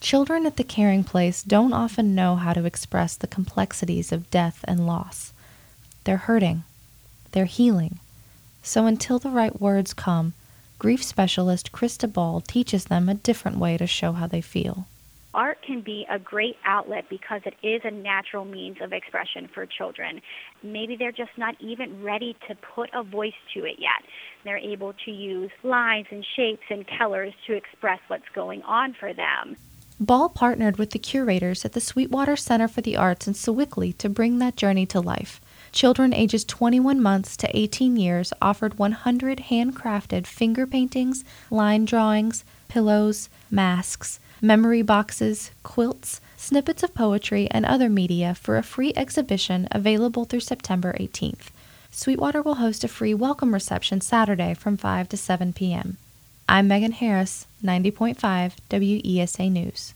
Children at the Caring Place don't often know how to express the complexities of death and loss. They're hurting. They're healing. So until the right words come, grief specialist Krista Ball teaches them a different way to show how they feel. Art can be a great outlet because it is a natural means of expression for children. Maybe they're just not even ready to put a voice to it yet. They're able to use lines and shapes and colors to express what's going on for them. Ball partnered with the curators at the Sweetwater Center for the Arts in Sewickley to bring that journey to life. Children ages 21 months to 18 years offered 100 handcrafted finger paintings, line drawings, pillows, masks, memory boxes, quilts, snippets of poetry, and other media for a free exhibition available through September 18th. Sweetwater will host a free welcome reception Saturday from 5 to 7 p.m. I'm Megan Harris, 90.5 WESA News.